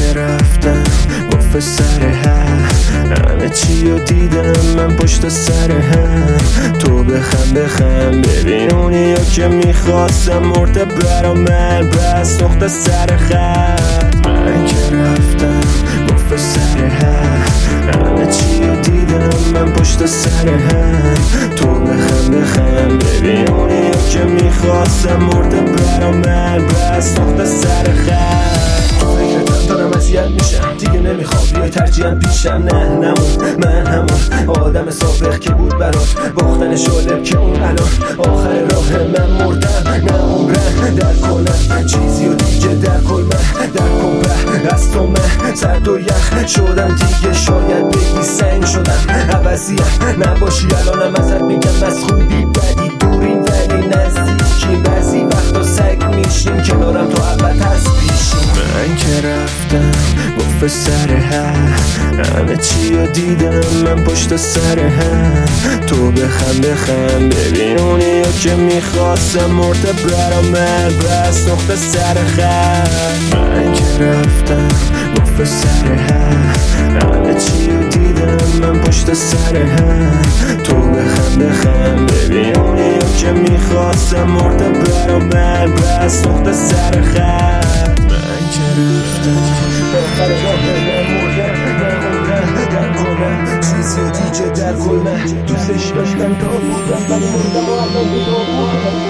که رفتم گفت سر همه چی رو دیدم من پشت سر تو بخم ببین اونی که میخواستم مرده برا من بس نقطه سر خط. من که رفتم گفت سر همه چی رو دیدم من پشت سر تو بخم ببین اونی که میخواستم مرده برا من بس نقطه سر خط. فکرتم دارم اذیت میشم دیگه نمیخوام بیای ترجیحاً پیشم نه من همون آدم سابق که بود برات باختن شالب که اون الان آخر راه من مردم نه عمرم در کنم چیزی و دیگه در کل من در کنبه از تو من سرد و یخ شدم دیگه شاید بگی سنگ شدم عوضیم نباشی الانم ازت میگم از خوبی بدی دورین ولی نزدیکیم بعضی وقتا سگ میشیم کنارم تو اول هست پیشیم. من که رفتم گفت سر همه چی رو دیدم من پشت سر تو بخم ببین اونی که میخواستم مرده برا من بس نقطه سر خط. من که رفتم گفت سر همه چی رو دیدم من پشت سر تو بخم ببین اونی که میخواستم مرده برا من بس نقطه سر خط. من که رفتم آخر راه من مردم در کنم چیزی و دیگه در کل من دوستش داشتم تا بودم ولی مردم و الان بودا بودم.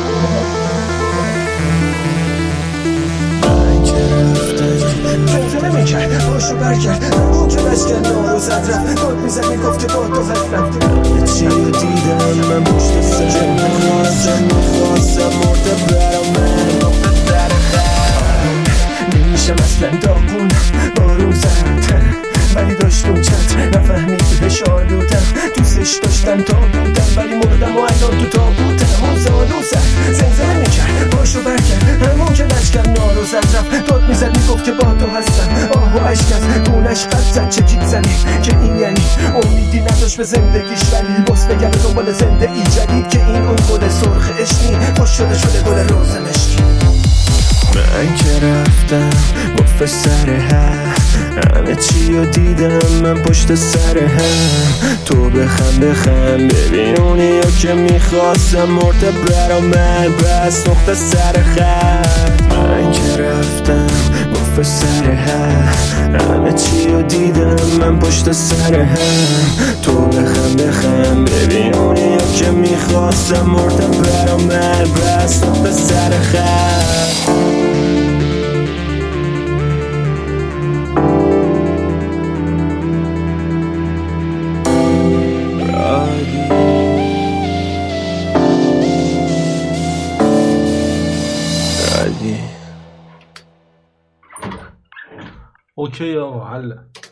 من که رفتم زمزمه میکرد باشو برگرد اون که بشکن نارو زد رفت داد میزد میگفت که با تو هستم چی رو دیدم من پشت سر میخواستم مرده برا من نقطه سر خط. نمیشم اصلا داغون بارون زد ولی داشتم چت نفهمید شالودم دوستش داشتم تا بودم ولی مردم و الان تو تا بودم اون زالو زد زمزمه میکرد باشو برکرد همون که لشکر نارو زد رفت داد میزد میگفت که با تو هستم آه و عشق از گونش خط زد چه جیب زنی که این یعنی امیدی نداشت به زندگیش ولی بس بگرد دنبال زنده ای جدید که این اون گل سرخ عشقی خوش شده گل روز مشکی. من که رفتم گفت سر همه چی رو دیدم من پشت سر تو بخم ببین اونی که میخواستم مرده برا من بس نقطه سر خط. من که رفتم گفت سر همه چی رو دیدم من پشت سر تو بخم ببین اونی که میخواستم مرده برا من بس نقطه سر خط. اوکی آقا حله.